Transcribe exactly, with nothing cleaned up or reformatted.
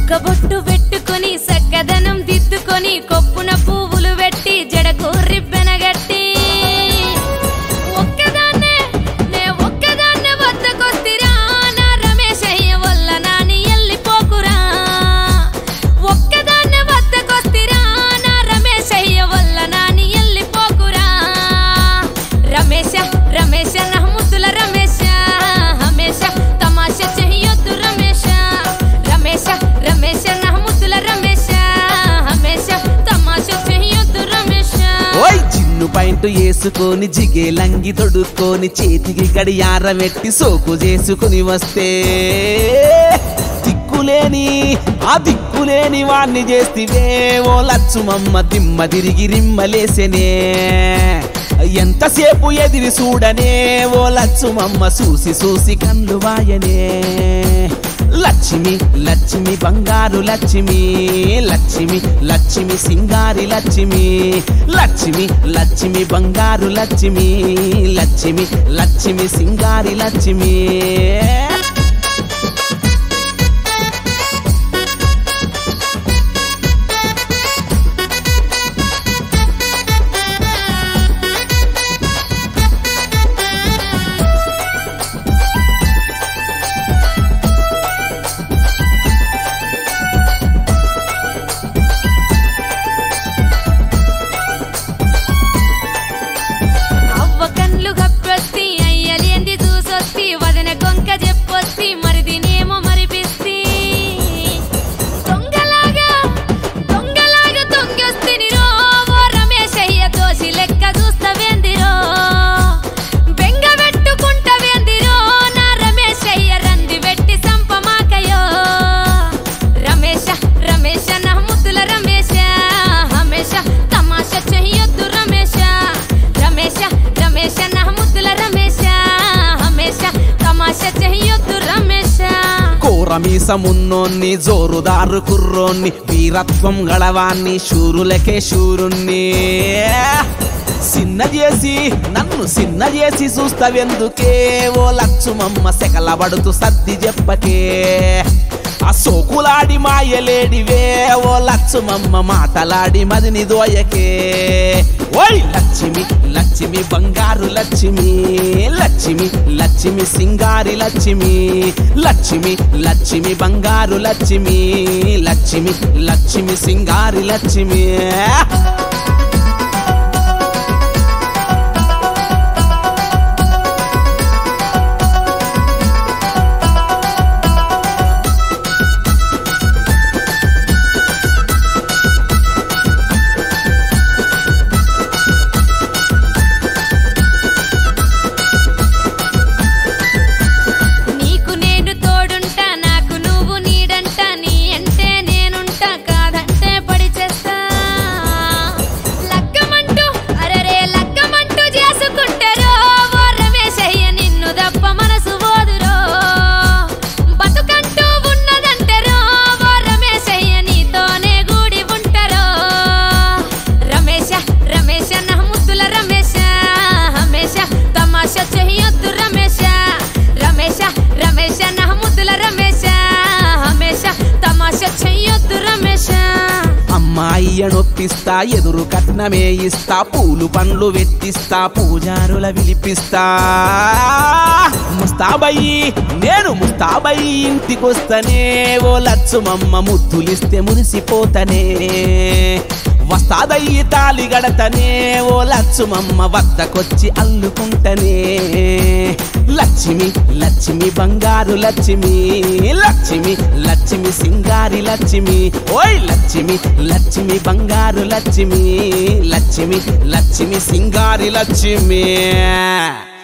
బొట్టు పెట్టుకొని సక్కదనం దిద్దుకొని కొప్పున పువ్వులు పెట్టి జడకు రిబ్బెనగట్టి ఒక్కదాన్నే నే ఒక్కదాన్నే వద్దకొస్తిరా నా రమేశయ్య వల్ల నాని ఎల్లిపోకురా ఒక్కదాన్నే వద్దకొస్తిరా నా రమేశయ్య వల్ల నాని ఎల్లిపోకురా రమేశ రమేశ నా ముద్దుల రమేశ హమేష తమాషా చెయ్యొద్దు రమేశ రమేశ రమేశ నా ముద్దుల రమేశ హమేష తమాషా చెయ్యొద్దు రమేశ ఓయ్ చిన్ను పాయింట్ వేసుకొని జిగేలంగి తొడుక్కొని చేతికి గడియారం పెట్టి సోకు చేసుకుని వస్తే దిక్కులేని ఆ దిక్కులేని వాణ్ణి చేస్తివే ఓ లచ్చుమమ్మ దిమ్మ తిరిగి రిమ్మలేసెనే ఎంతసేపు ఎదిరి చూడనే ఓ లచ్చుమమ్మ చూసి చూసి కన్ను వాయనే లక్ష్మి లక్ష్మి బంగారు లక్ష్మి లక్ష్మి లక్ష్మి సింగారి లక్ష్మి లక్ష్మి లక్ష్మి బంగారు లక్ష్మి లక్ష్మి లక్ష్మి సింగారి లక్ష్మి మీసమున్నోన్ని జోరుదారు కుర్రోన్ని వీరత్వం గళవాన్ని శూరులకే శూరుణ్ణి సిన్న చేసి నన్ను సిన్న చేసి చూస్తావెందుకే ఓ లచ్చుమమ్మ సెకలబడుతూ సర్ది చెప్పకే ఆ సోకులాడి మాయలేడివే ఓ లచ్చుమమ్మ మాటలాడి మదిని దోయకే ఓయ్ లక్ష్మి లక్ష్మి బంగారు లక్ష్మి లక్ష్మి లక్ష్మి సింగారి లక్ష్మి లక్ష్మి లక్ష్మి బంగారు లక్ష్మి లక్ష్మి లక్ష్మి సింగారి లక్ష్మి అమ్మాయినొప్పిస్తా ఎదురు కట్నమే ఇస్తా పూలు పండ్లు వెట్టిస్తా పూజారుల విలిపిస్తా ముస్తాబయ్యి నేను ముస్తాబయ్యి ఇంటికొస్తనే ఓ లచ్చుమమ్మ ముద్దులిస్తే మురిసిపోతనే వస్తాదయ్యి తాళి గడతనే ఓ లచ్చుమమ్మ వద్దకొచ్చి అల్లుకుంటనే లక్ష్మి లక్ష్మి బంగారు లక్ష్మి లక్ష్మి లక్ష్మి సింగారి లక్ష్మి ఓయ్ లక్ష్మి లక్ష్మి బంగారు లక్ష్మి లక్ష్మి లక్ష్మి సింగారి లక్ష్మి